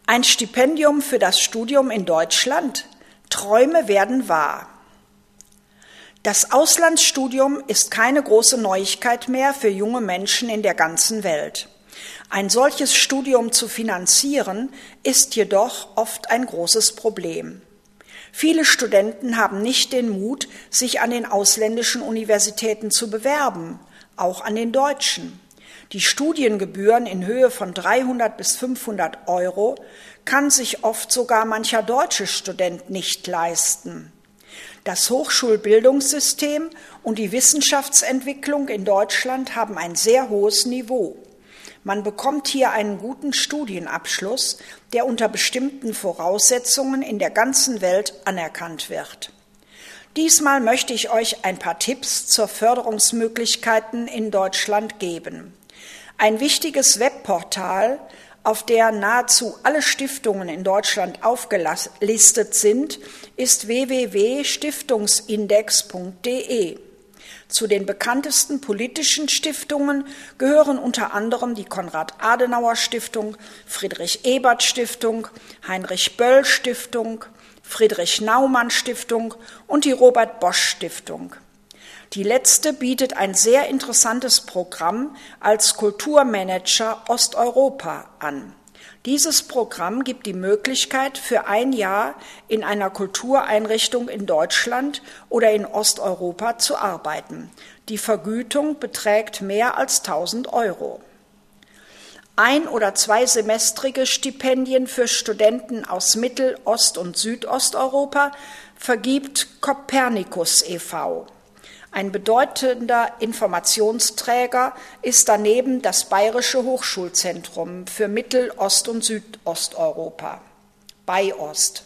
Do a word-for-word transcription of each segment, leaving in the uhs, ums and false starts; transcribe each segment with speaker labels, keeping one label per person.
Speaker 1: Ein Stipendium für das Studium in Deutschland? Träume werden wahr. Das Auslandsstudium ist keine große Neuigkeit mehr für junge Menschen in der ganzen Welt. Ein solches Studium zu finanzieren, ist jedoch oft ein großes Problem. Viele Studenten haben nicht den Mut, sich an den ausländischen Universitäten zu bewerben, auch an den deutschen. Die Studiengebühren in Höhe von dreihundert bis fünfhundert Euro kann sich oft sogar mancher deutsche Student nicht leisten. Das Hochschulbildungssystem und die Wissenschaftsentwicklung in Deutschland haben ein sehr hohes Niveau. Man bekommt hier einen guten Studienabschluss, der unter bestimmten Voraussetzungen in der ganzen Welt anerkannt wird. Diesmal möchte ich euch ein paar Tipps zur Förderungsmöglichkeiten in Deutschland geben. Ein wichtiges Webportal, auf der nahezu alle Stiftungen in Deutschland aufgelistet sind, ist w w w punkt stiftungsindex punkt d e. Zu den bekanntesten politischen Stiftungen gehören unter anderem die Konrad-Adenauer-Stiftung, Friedrich-Ebert-Stiftung, Heinrich-Böll-Stiftung, Friedrich-Naumann-Stiftung und die Robert-Bosch-Stiftung. Die letzte bietet ein sehr interessantes Programm als Kulturmanager Osteuropa an. Dieses Programm gibt die Möglichkeit, für ein Jahr in einer Kultureinrichtung in Deutschland oder in Osteuropa zu arbeiten. Die Vergütung beträgt mehr als tausend Euro. Ein- oder zweisemestrige Stipendien für Studenten aus Mittel-, Ost- und Südosteuropa vergibt Copernicus e V Ein bedeutender Informationsträger ist daneben das Bayerische Hochschulzentrum für Mittel-, Ost- und Südosteuropa, BayOst.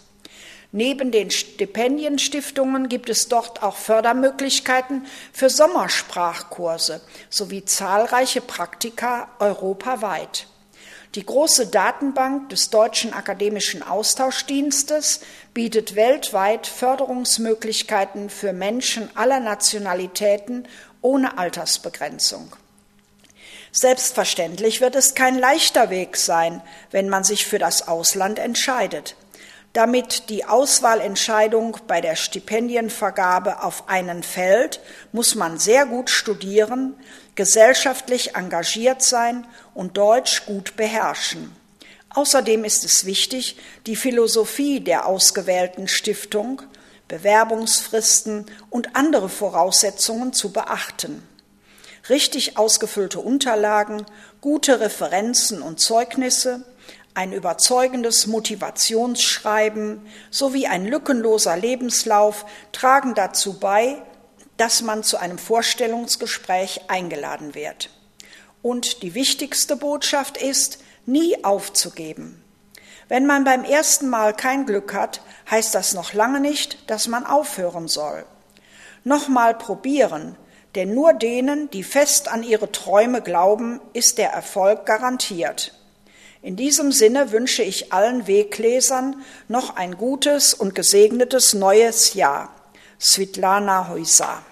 Speaker 1: Neben den Stipendienstiftungen gibt es dort auch Fördermöglichkeiten für Sommersprachkurse sowie zahlreiche Praktika europaweit. Die große Datenbank des Deutschen Akademischen Austauschdienstes bietet weltweit Förderungsmöglichkeiten für Menschen aller Nationalitäten ohne Altersbegrenzung. Selbstverständlich wird es kein leichter Weg sein, wenn man sich für das Ausland entscheidet. Damit die Auswahlentscheidung bei der Stipendienvergabe auf einen fällt, muss man sehr gut studieren, gesellschaftlich engagiert sein und Deutsch gut beherrschen. Außerdem ist es wichtig, die Philosophie der ausgewählten Stiftung, Bewerbungsfristen und andere Voraussetzungen zu beachten. Richtig ausgefüllte Unterlagen, gute Referenzen und Zeugnisse, ein überzeugendes Motivationsschreiben sowie ein lückenloser Lebenslauf tragen dazu bei, dass man zu einem Vorstellungsgespräch eingeladen wird. Und die wichtigste Botschaft ist, nie aufzugeben. Wenn man beim ersten Mal kein Glück hat, heißt das noch lange nicht, dass man aufhören soll. Nochmal probieren, denn nur denen, die fest an ihre Träume glauben, ist der Erfolg garantiert. In diesem Sinne wünsche ich allen Weglesern noch ein gutes und gesegnetes neues Jahr. Svitlana Heuser.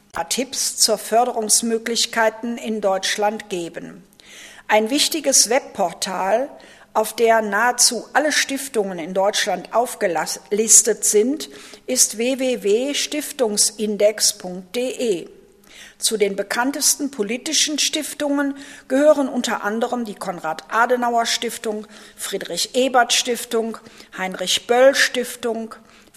Speaker 1: Tipps zur Förderungsmöglichkeiten in Deutschland geben. Ein wichtiges Webportal, auf der nahezu alle Stiftungen in Deutschland aufgelistet sind, ist w w w punkt stiftungsindex punkt d e. Zu den bekanntesten politischen Stiftungen gehören unter anderem die Konrad-Adenauer-Stiftung, Friedrich-Ebert-Stiftung, Heinrich-Böll-Stiftung,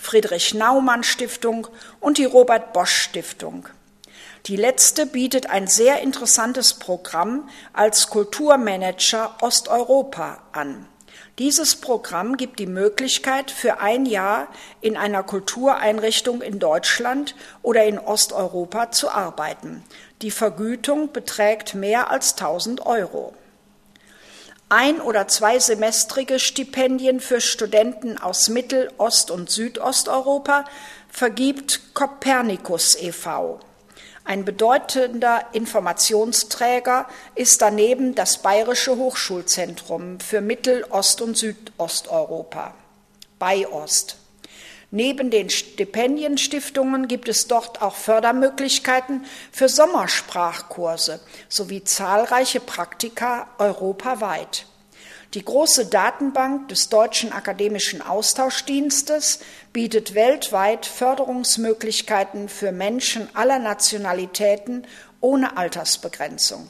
Speaker 1: Friedrich-Naumann-Stiftung und die Robert-Bosch-Stiftung. Die letzte bietet ein sehr interessantes Programm als Kulturmanager Osteuropa an. Dieses Programm gibt die Möglichkeit, für ein Jahr in einer Kultureinrichtung in Deutschland oder in Osteuropa zu arbeiten. Die Vergütung beträgt mehr als tausend Euro. Ein- oder zweisemestrige Stipendien für Studenten aus Mittel-, Ost- und Südosteuropa vergibt Copernicus e V Ein bedeutender Informationsträger ist daneben das Bayerische Hochschulzentrum für Mittel-, Ost- und Südosteuropa, BayOst. Neben den Stipendienstiftungen gibt es dort auch Fördermöglichkeiten für Sommersprachkurse sowie zahlreiche Praktika europaweit. Die große Datenbank des Deutschen Akademischen Austauschdienstes bietet weltweit Förderungsmöglichkeiten für Menschen aller Nationalitäten ohne Altersbegrenzung.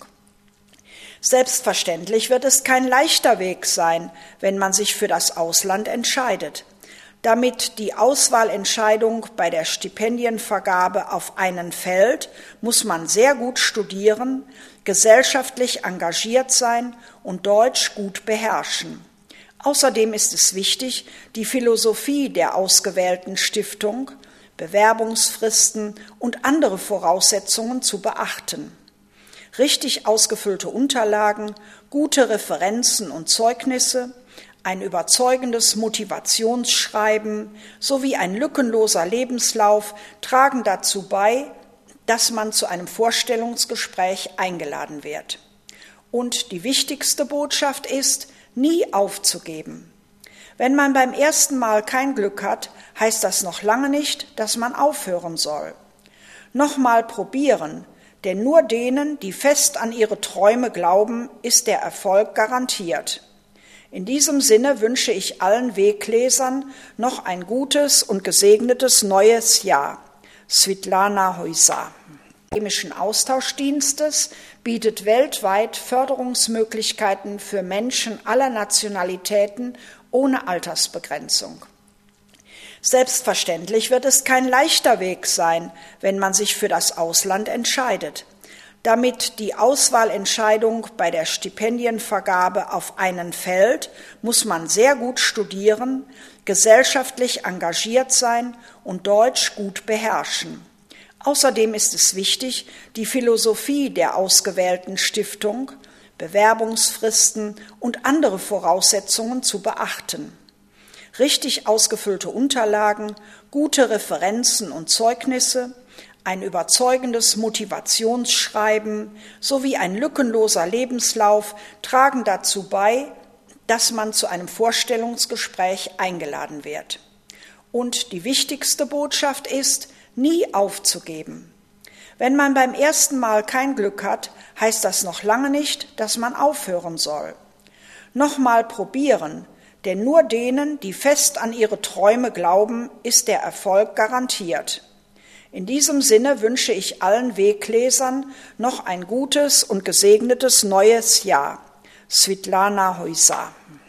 Speaker 1: Selbstverständlich wird es kein leichter Weg sein, wenn man sich für das Ausland entscheidet. Damit die Auswahlentscheidung bei der Stipendienvergabe auf einen fällt, muss man sehr gut studieren, gesellschaftlich engagiert sein und Deutsch gut beherrschen. Außerdem ist es wichtig, die Philosophie der ausgewählten Stiftung, Bewerbungsfristen und andere Voraussetzungen zu beachten. Richtig ausgefüllte Unterlagen, gute Referenzen und Zeugnisse, ein überzeugendes Motivationsschreiben sowie ein lückenloser Lebenslauf tragen dazu bei, dass man zu einem Vorstellungsgespräch eingeladen wird. Und die wichtigste Botschaft ist, nie aufzugeben. Wenn man beim ersten Mal kein Glück hat, heißt das noch lange nicht, dass man aufhören soll. Nochmal probieren, denn nur denen, die fest an ihre Träume glauben, ist der Erfolg garantiert. In diesem Sinne wünsche ich allen Weglesern noch ein gutes und gesegnetes neues Jahr. Svitlana Heusa. Der Akademischen Austauschdienstes bietet weltweit Förderungsmöglichkeiten für Menschen aller Nationalitäten ohne Altersbegrenzung. Selbstverständlich wird es kein leichter Weg sein, wenn man sich für das Ausland entscheidet. Damit die Auswahlentscheidung bei der Stipendienvergabe auf einen fällt, muss man sehr gut studieren, gesellschaftlich engagiert sein und Deutsch gut beherrschen. Außerdem ist es wichtig, die Philosophie der ausgewählten Stiftung, Bewerbungsfristen und andere Voraussetzungen zu beachten. Richtig ausgefüllte Unterlagen, gute Referenzen und Zeugnisse, ein überzeugendes Motivationsschreiben sowie ein lückenloser Lebenslauf tragen dazu bei, dass man zu einem Vorstellungsgespräch eingeladen wird. Und die wichtigste Botschaft ist, nie aufzugeben. Wenn man beim ersten Mal kein Glück hat, heißt das noch lange nicht, dass man aufhören soll. Nochmal probieren, denn nur denen, die fest an ihre Träume glauben, ist der Erfolg garantiert. In diesem Sinne wünsche ich allen Weglesern noch ein gutes und gesegnetes neues Jahr. Svitlana Heusa.